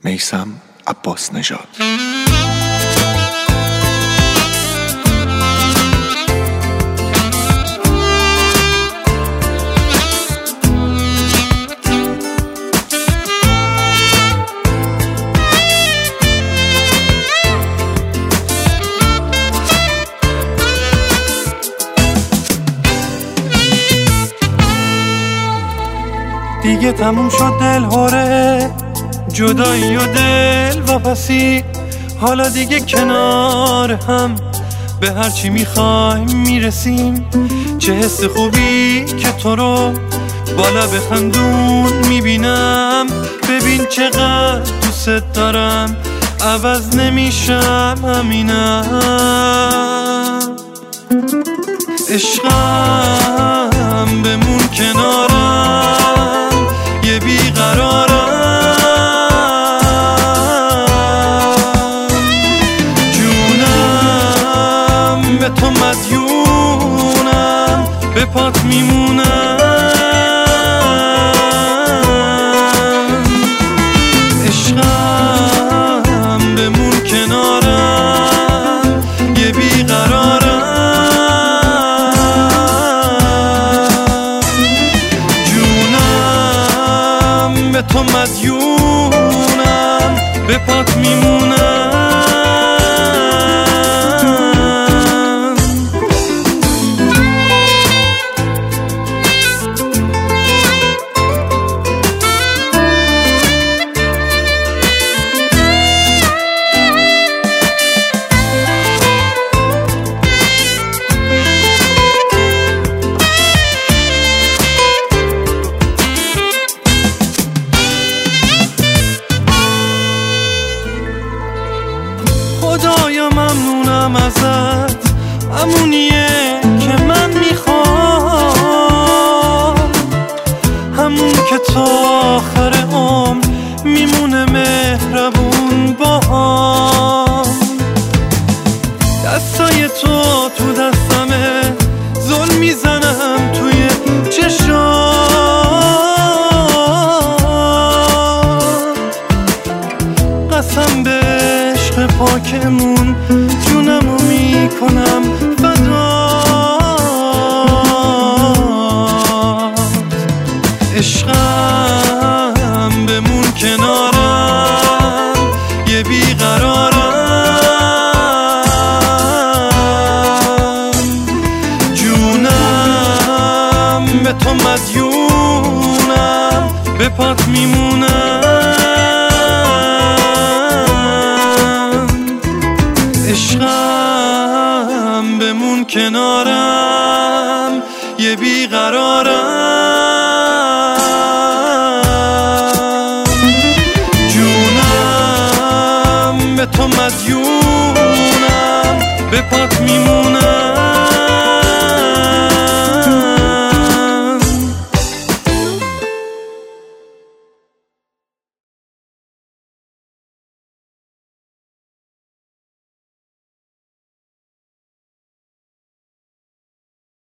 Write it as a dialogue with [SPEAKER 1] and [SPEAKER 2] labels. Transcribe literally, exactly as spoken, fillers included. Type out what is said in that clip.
[SPEAKER 1] میثم عباس نژاد.
[SPEAKER 2] دیگه تموم شد دل هوره، جدایی و دل واپسی، حالا دیگه کنار هم به هرچی میخوایم میرسیم. چه حس خوبی که تو رو بالا بخندون میبینم، ببین چقدر دوست دارم، عوض نمیشم همینم. عشقم بمون کنارم، یه بیقرارم، جونم به تو مدیونم، به پات میمونم. عشقم بمون کنارم، یه بیقرارم، جونم به تو مدیونم، به پات میمونم. خدایا ممنونم ازت، همونیه که من میخوام، همون که تا آخر عمر میمونه مهربون باهام. دستای تو تو دستمه، ظلم میزنم توی چشام، قسم به عشق پاکمون جونمو میکنم فدات. عشقم بمون کنارم، یه بیقرارم، جونم به تو مدیونم، به پات میمونم. عشقم بمون کنارم، یه بیقرارم، جونم به تو مدیونم، به پات میمونم.